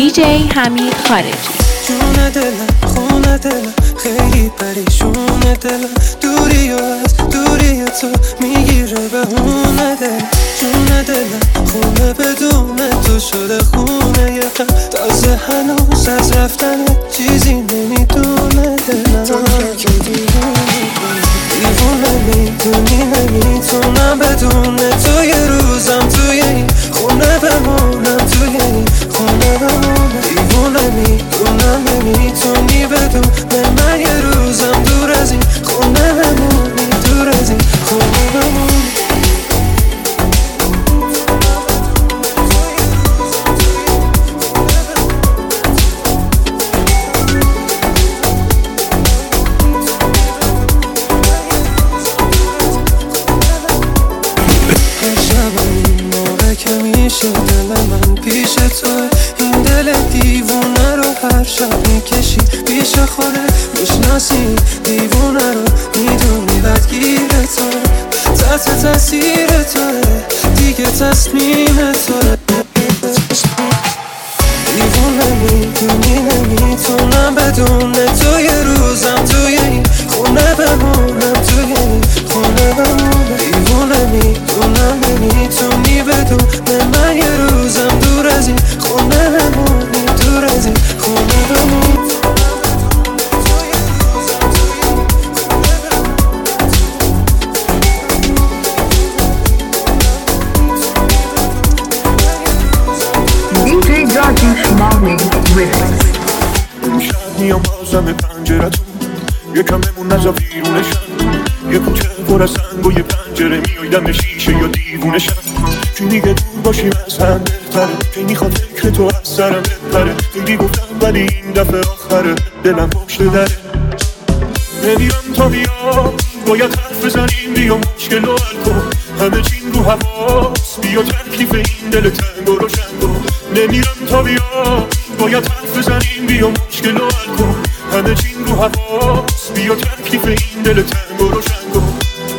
دیجی حمید خارجی. جون دلم خونه دلم خیلی پریشونه دلم، دوری و از دوری تو میگیره بهونه دلم. جون دلم خونه بدون تو شده خونه یه غم، تازه هنوز از رفتن چیزی نمیدونه دلم. تو که دیوونه میدونی نمیتونم بدون تو یه روزم توی این خونه بمونم، توی این خونه بمونم. دیوونه میدونم نمیتونی بدون من یه روزم دور از این خونه بمونی، دور از این خونه بمونی. میشه دل من پیش تو، این دل دیوونه رو هر شب میکشی پیش خودت، میشناسی دیوونه رو میدونی بدگیر توه، تحت تاثیر توه دیگه تصمیم توه. دیوونه میدونی نمیتونم بدون تو یه روزم توی این خونه بمونم، توی این خونه بمونم. دیوونه میدونم نمیتونی بدون من یه روزم دور از این خونه بمونی، دور از این خونه بمونی. DJ Jockey Schmowing Remix. امشب میام بازم پنجرتون، یکم بمون نزا بیرونشم، یه کوچه پر از سنگ و یه پنجره میای دم شیشه یا دیوونشم. کی میگه دور باشیم از هم بهتره، کی میخواد فکر تو از سرم بپره. خیلی گفتم ولی این دفعه آخره، دلم پشت دره. نمیرم تا بیا باید حرف بزنیم، بیا مشکل رو حل کن، همه چین رو حواس بیا تکلیف این دل تنگ و روشن کن. نمیرم تا بیا باید حرف بزنیم، بیا مشکل رو حل کن، همه چین رو حواس بیا تکلیف این دل تنگ و روشن کن.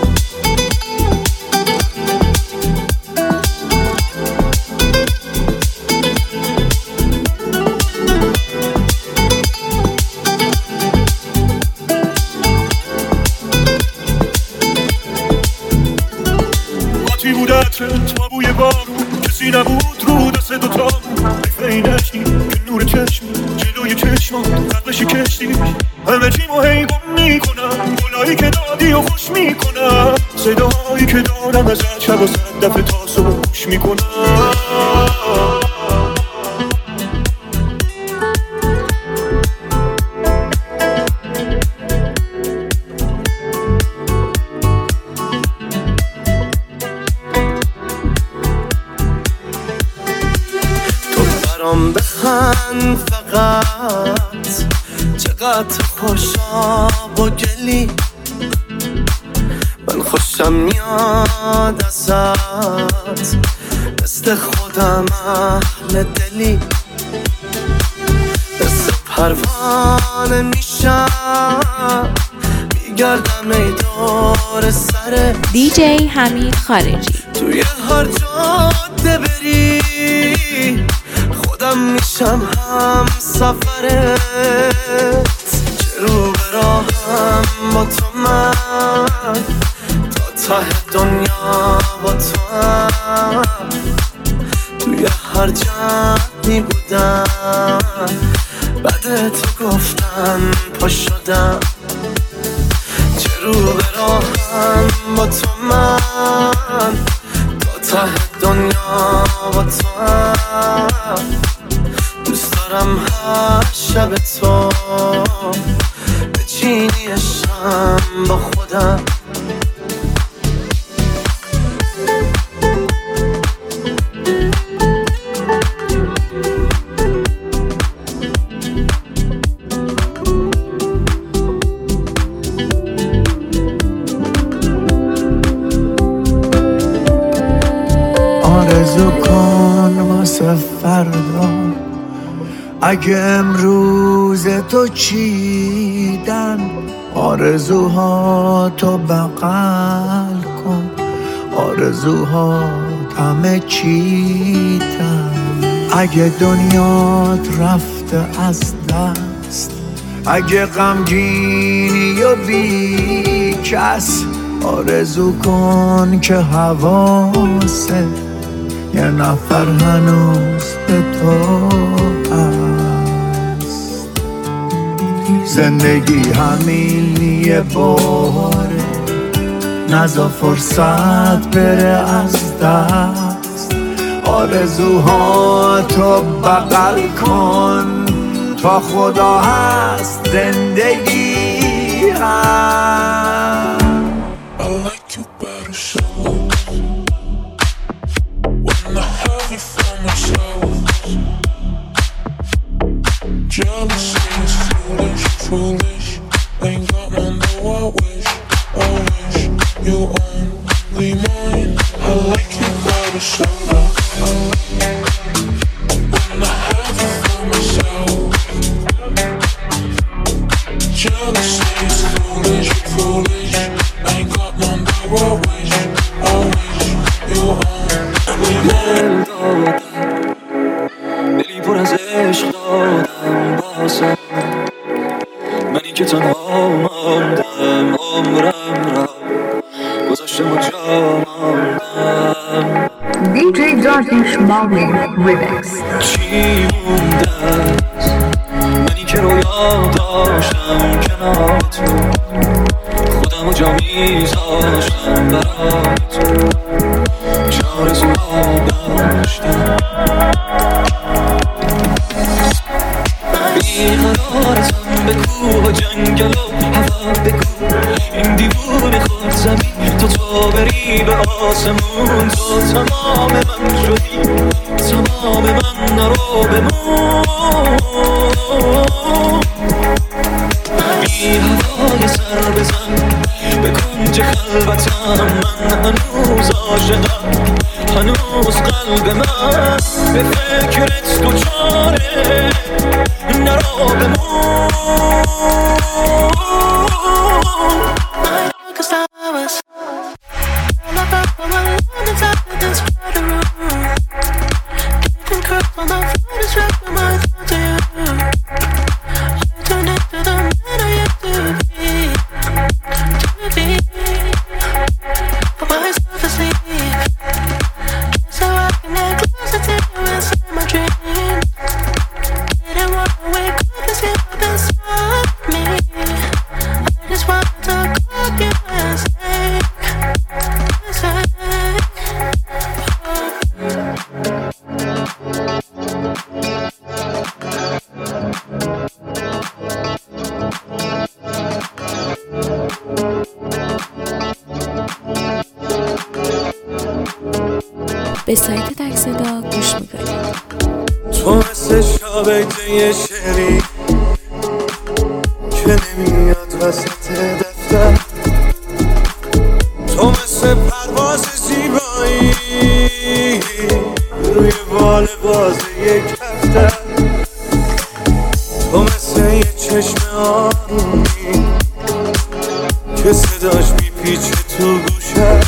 آتی بود عطرت با بوی بارون، کسی نبود رو دست دوتامون. حیفه این عشقی که نور چشمی جلوی چشمات قبلشی کشتی، همه چیمو هی گم میکنم، گلایی که دادی و خوش میکنم، صدایی که دارم از شب و صد دفعه تا صبح گوش میکنم. بخند فقط، چقدر خوشاب و گلی، من خوشم میاد ازت، مثل خودم اهل دلی. مثل پروانه میشم میگردم ای دور سر دیجی حمید خارجی. توی هر جاده بری خودم میشم هم سفرت، چه رو براهم با تو من، تا ته دنیا با تو هم. توی هر جمعی بودم بعد تو گفتم پا شدم، چه رو براهم با تو من، تا ته دنیا با تو هم. دوست دارم هر شب تو بچینیشم با خودم. آرزو کن واسه فردا، اگه امروز تو چیدن، آرزوها تو بغل کن، آرزوها همه چیدن. اگه دنیات رفته از دست، اگه غمگینی و بی کس، آرزو کن که حواست یه نفر هنوز به تو هست. زندگی همین یه باره، نذار فرصت بره از دست. آرزوهاتو بغل کن، تا خدا هست زندگی هست. I like you better so when I have you for myself. Jealousy is foolish, foolish. Ain't got none though I wish you only mine. I like you better so when I have you for myself. Jealousy is foolish, foolish. Ain't got none though I wish you only mine. دلی پر از عشق دادم باسم، منی که تنها ماندم، عمرم را گذاشتم و جا ماندم. DJ Darkish Marley Remix. چی مونده است منی که رویا داشتم کنار تو، خودم و جا میذاشتم برای تو، چه آرزوها داشتم. بیقرارتم به کوه و جنگل و هوا بگو، این دیوونه خود زمین تو بری به آسمون. تو تمام من شدی، تمام من نرو بمون. بی هوای سر بزن به کنج خلوتم، من هنوز عاشقم، هنوز قلب من به فکرت دوچاره، نرو بمون. به سایت تک صدا گوش میکنید. تو مثل شابه شعری که نمیاد وسط دفتر، تو مثل پرواز زیبایی روی بال باز یک دفتر، تو مثل یه چشم آرومی که صداش میپیچه تو گوشه،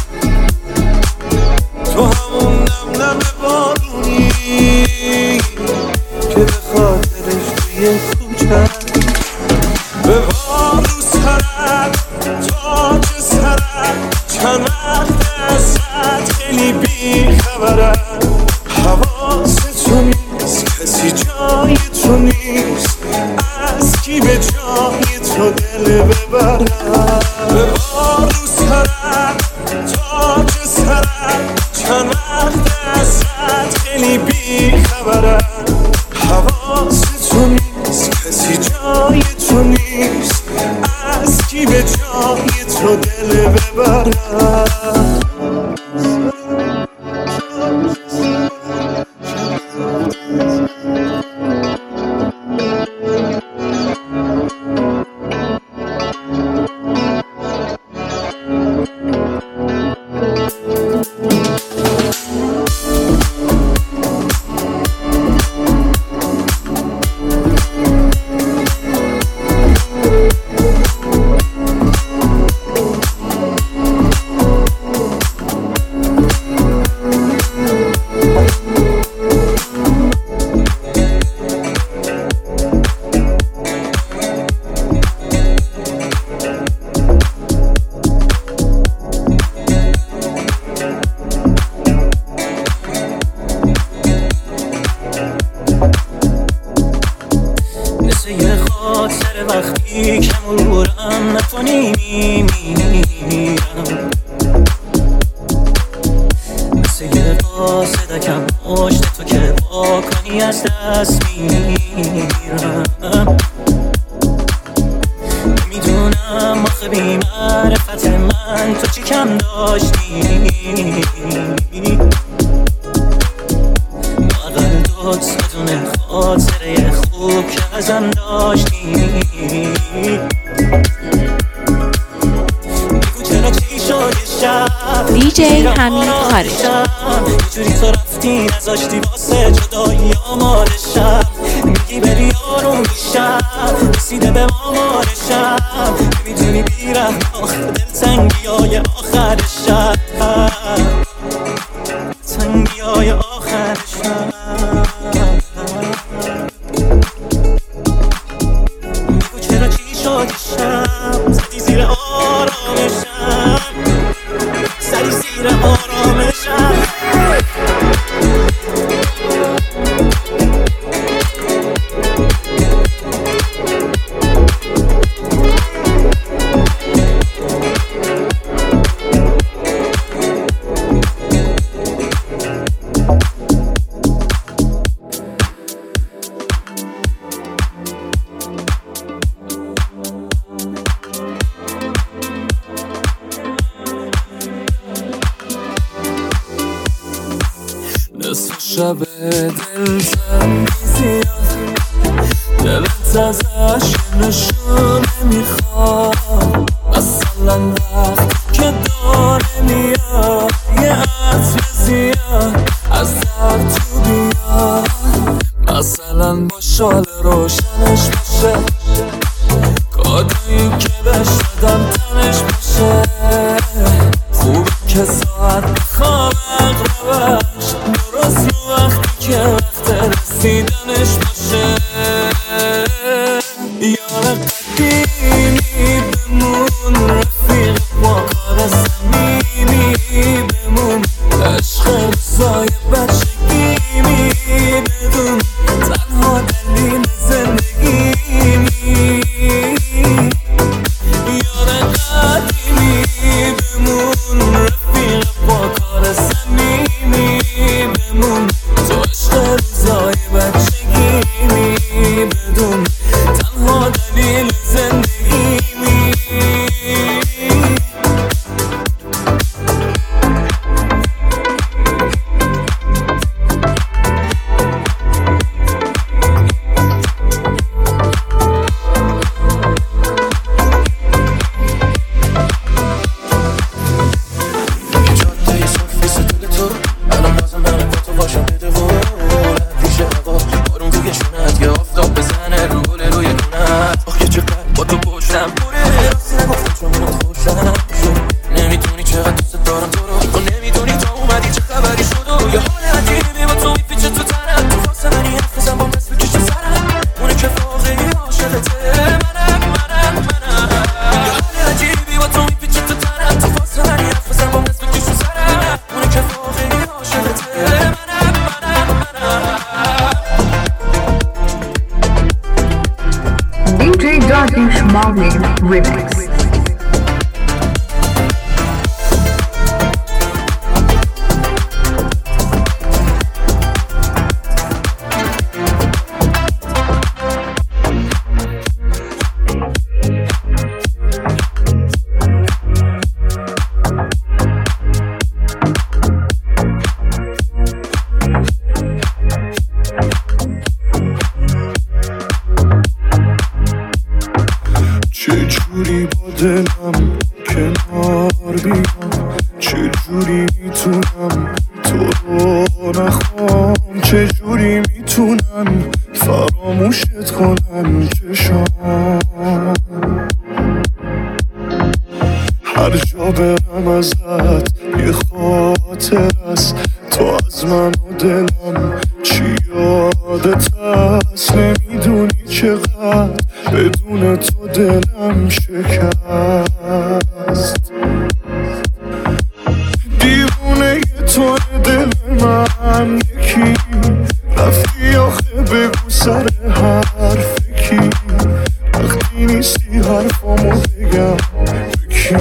تو همون نم نم بارونی که به خاطرش توی کوچه به بار رو سرت تاج سرت، چند وقت ازت خیلی بی خبرم، حواست تو نیست، کسی جای تو نیست، از کی به جای تو دل ببرم. به بار رو سرت تاج سرت، چند وقت ازت خیلی بی خبرم، حواست تو نیست، کسی جای تو نیست، از کی به جای تو دل ببرم. از دست میرم. نمیدونم آخه بی معرفت من تو چی کم داشتی، لااقل دوست بدون خاطره خوب که ازم داشتی. بگو چرا چی شد یه شب دیجی حمید خارج یه جوری تو رفتی نذاشتی واسه جدایی آمال شب. میگی بری آروم شب رسیده به آمال شب. نمیتونی بیرم آخه دلتنگی های آخر شب، تنگی های آخر شب. بگو چرا چی شد یه شب زدی زیر آرامشم، زدی زیر آرامشم. نصف شب دلتنگی زیاد، دلت ازش نشونه میخواد. مثلا وقتی که داره میاد یه عطر زیاد از در تو بیاد. مثلا با شال روشنش باشه، کادویی که بهش دادم تنش باشه. خوبه که ساعت بخواب اقربش درست رو وقتی که وقت رسیدنش باشه. یار قدیمی بمون، رفیق با کار صمیمی بمون، عشق روزای بچگیمی بدون، تنها دلیل زندگیمی. یار قدیمی بمون، رفیق با کار صمیمی بمون، تو عشق روزای بچگیمی بدون، تنها دلیل زندگیمی. DJ Darkish Marlin Remix. چجوری با دلم کنار بیام، چجوری میتونم تو رو نخوام، چجوری میتونم فراموشت کنم چشام. هر جا برم ازت یه خاطر است، تو از من و دلم چی یادت هست. نمیدونی چقدر بدون تو دلم شکست. دیوونه تو دل من یکی، رفتی آخه بگو سر حرف کی، وقتی نیستی حرفامو بگم بکی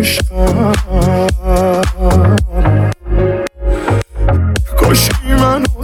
عشقم. کاشکی منو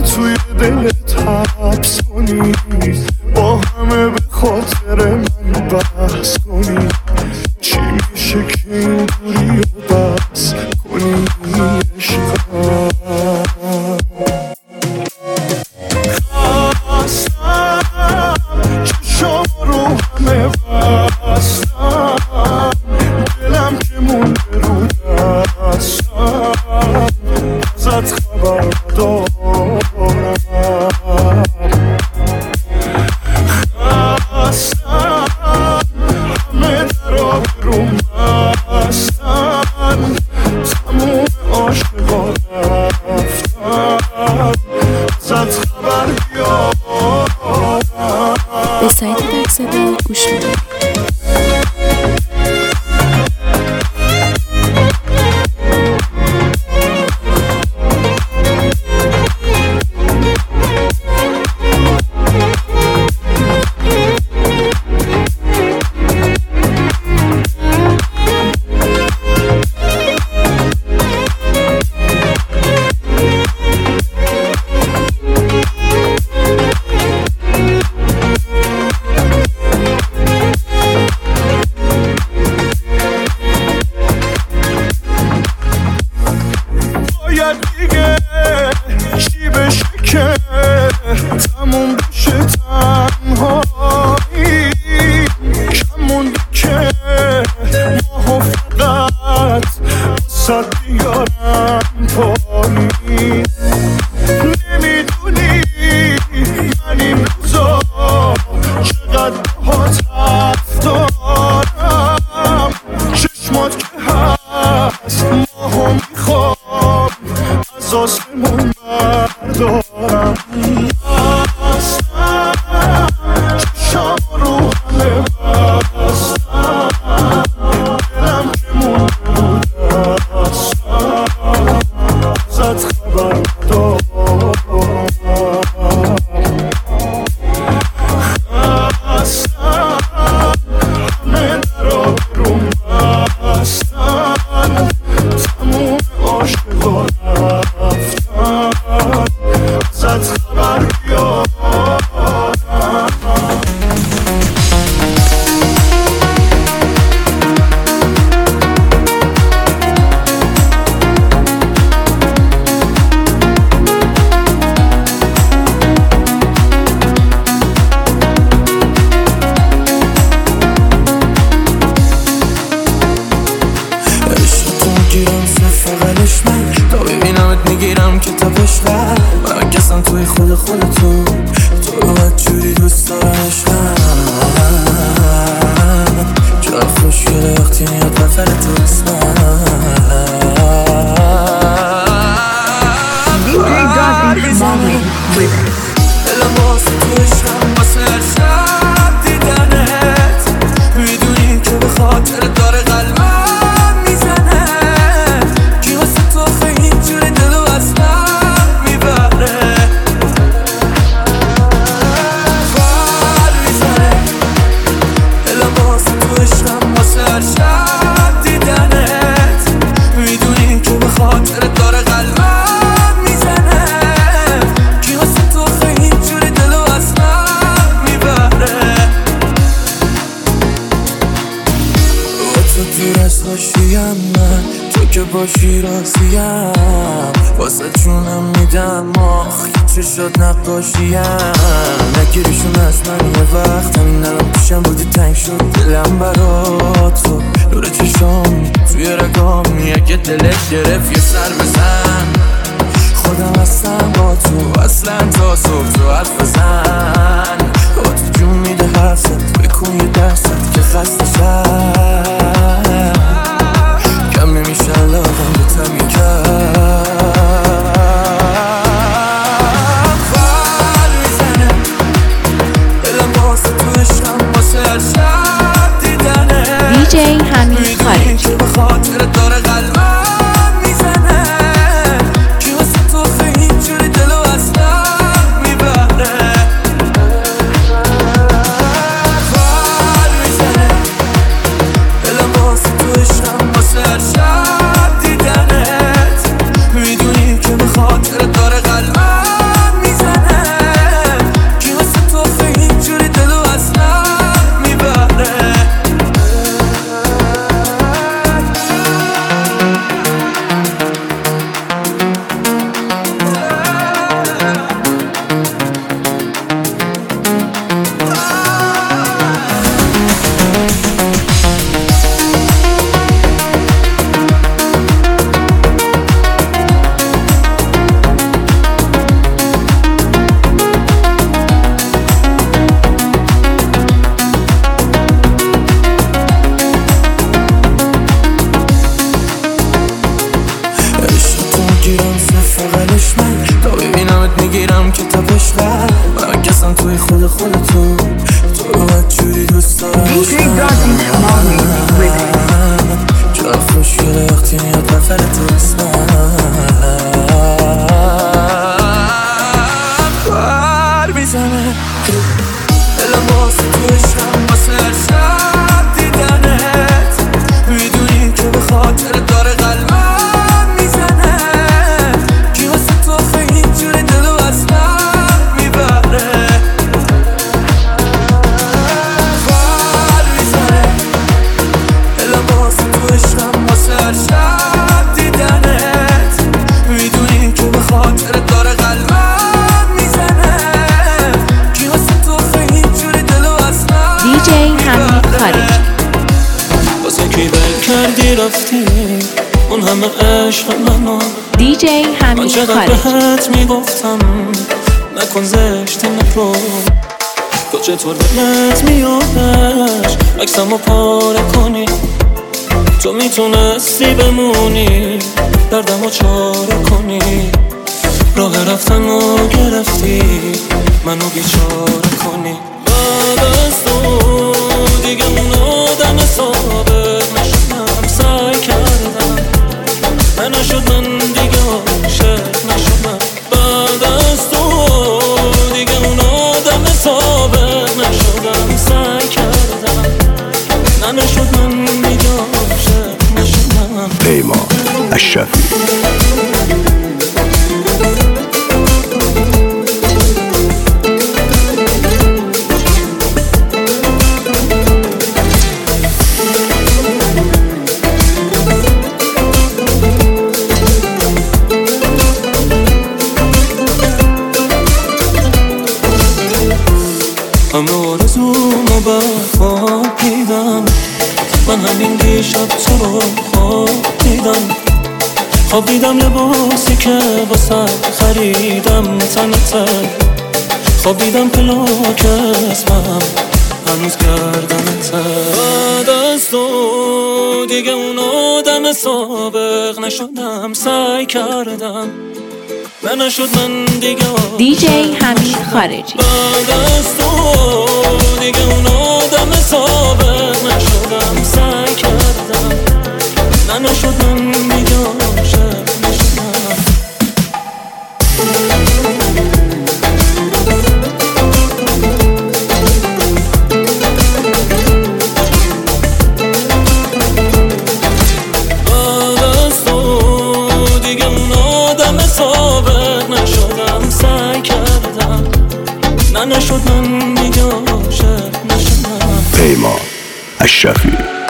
واسه بیارم پایین. نمیدونی من این روزا چقدر باهات حرف دارم. چشمات که هست ماهو میخوام از آسمون بردارم. بستم چشم رو همه بستم، دلم که مونده بود دستم ازت خبر دارم. میگیرم که تا بشقم من کسم توی خودتون تو رو بدجوری دوست دارم عشقم. جای خوشگله وقتی میاد بفر تو اسمم. دلم واسه تو عشقم واسه هر شب دیدنت. میدونی که به خاطر داره قلبم میزنه. کی واسه تو خیلی جوری دلو از من میبره. فر میزنه دلم واسه تو عشقم واسه هر شب دیدنت. میدونی که به خاطر داره قلبم میزنه. کی واسه تو خیلی جوری دلو از من میبره. با تو دور از خوشیم من، تو که باشی راضیم. واسه جونم میدم آخ چه شد نقاشیم. نگیریشون از من یه وقت همین الان پیشم بودی تنگ شد دلم برات. تو نور چشام توی رگام اگه دلت گرفت یه سر بزن. خودم هستم با تو اصلا تا صبح تو حرف بزن. با تو جون میده حرفت بکن یه درست که خسته شد. کم نمیشه لازم به تمی کرد. فر میزنه دلم واسه تو عشقم واسه هر شب دیدنه. DJ حمید خارجی که به خاطر داره قلبم میزنه. کی واسه تو خیلی جوری دلو از من میبره. فر میزنه دلم واسه تو عشقم واسه هر شب دیدنت. میدونی که به خاطر داره قلبم میزنه. کی واسه تو خیلی جوری دلو از من میبره. میگیرم فقلش من تا ببینمت میگیرم که تا بشقم. من کسم توی خودتون تو رو بدجوری دوست دارم. جای خوشگله وقتی میاد بفر تو اسمم. بر میزنه دلم واسه تو عشقم واسه هر شب دیدنت. میدونی که به خاطر داره قلبم میزنه. کی واسه تو خیلی جوری دلو از من میبره. فر میزنه دلم واسه تو عشقم واسه هر شب دیدنت. میدونی که به خاطر داره قلبم میزنه. کی واسه تو خیلی جوری دلو از من DJ حمید خارجی واسه کی بل کردی رفتی اون همه عشق منو DJ من حمید چقدر خارجی. بهت میگفتم نکن زشتی رو تو چطور دلت میادش عکسمو پاره کنی تو میتونستی بمونی دردمو چاره کنی راه رفتن رو گرفتی منو بیچاره کنی بعد از تو دیگه اون آدم سابق نشدم سعی کردم من نشد من دیگه عاشق نشدم بعد از تو دیگه اون آدم سابق نشدم سعی کردم نشد من دیگه عاشق نشدم پیمان اشرفی همه آرزومو برخواب دیدم من همین دیشب تو رو خواب دیدم لباسی که واسه خریدم تنته خواب دیدم پلاک اسمم هنوز گردنته بعد از تو دیگه اون آدم سابق نشدم سعی کردم من نشد من دیگه DJ حمید خارجی. بعد از تو دیگه اون آدم سابق نشدم سعی کردم نشد من دیگه عاشق نشدم بعد از تو دیگه اون آدم سابق نشدم سعی کردم نشد من دیگه عاشق نشدم پیمان اشرفی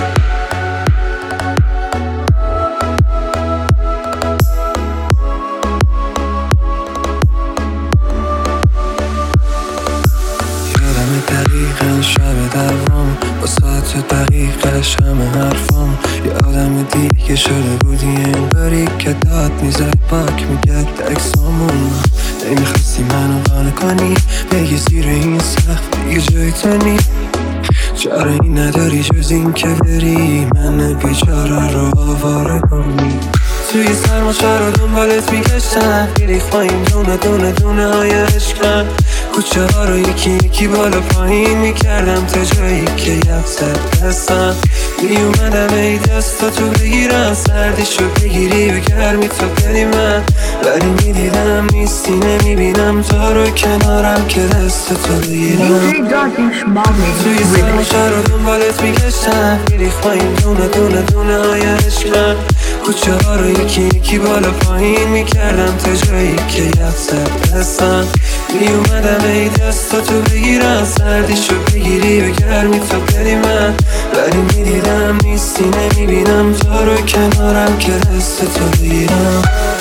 دقیقا شب دوام با ساعت دقیقه همه حرفام یه آدم دیگه شده بودی انگاری که داد میزد پاک میگرد اکسامون نمیخواستی منو قانع کنی بگی زیر این سخت دیگه جای تو نی چاره ای نداری جز این که بری من بیچاره رو آواره کنی توی سرماشه رو دنبالت میگشتم میریخ پایین دونه های عشقم کوچه ها رو یکی یکی بالا پایین میکردم تا جایی که یفت دستم میومدم ای دستا تو بگیرم سردیشو بگیری و گرمی تو بدی من ولی میدیدم نیستی نمیبینم تو رو کنارم که دست تو بگیرم توی سرماشه رو دنبالت میگشتم میریخ پایین دونه های عشقم کوچه ها رو یکی یکی بالا پایین میکردم تا جایی که یفت دستم میومدم ای دستا تو بگیرم سردیشو بگیری و گرمی تو بدی من ولی میدیدم نیستی نمیبینم تو رو کنارم که دست تو بگیرم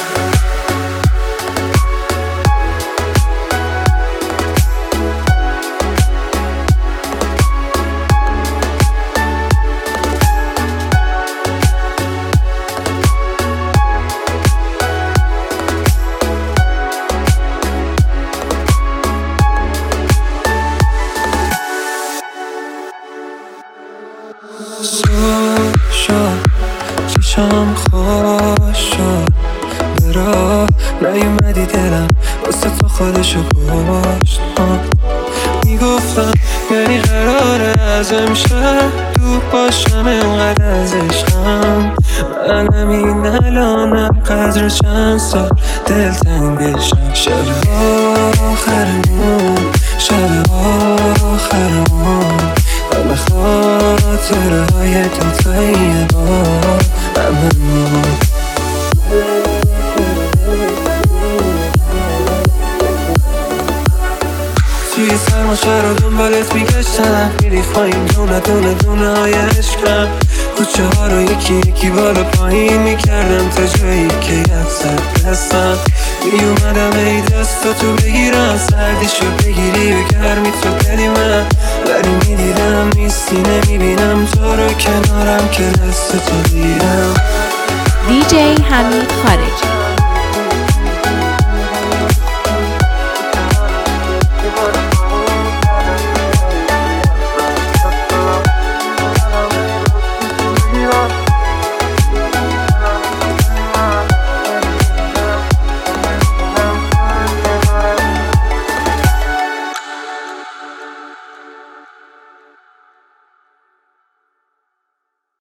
چشم خوش شد برا نیومدی دلم واسه تو خودشو کشت میگفتم یعنی قراره از امشب دور باشم انقدر از عشقم من همین الانم قدر چند سال دلتنگشم شب آخرمون همه خاطره های دوتایی با هممون توی سرماشه رو دنبالت میگشتم میریخ پایین دونه های عشقم کوچه ها رو یکی یکی بالا پایین میکردم تا جایی که یفت دستم میومدم ای دستا تو بگیرم سردیشو بگیری و گرمی تو بدی من ولی میدیدم نیستی نمیبینم تو رو کنارم که دست تو بگیرم DJ حمید خارجی.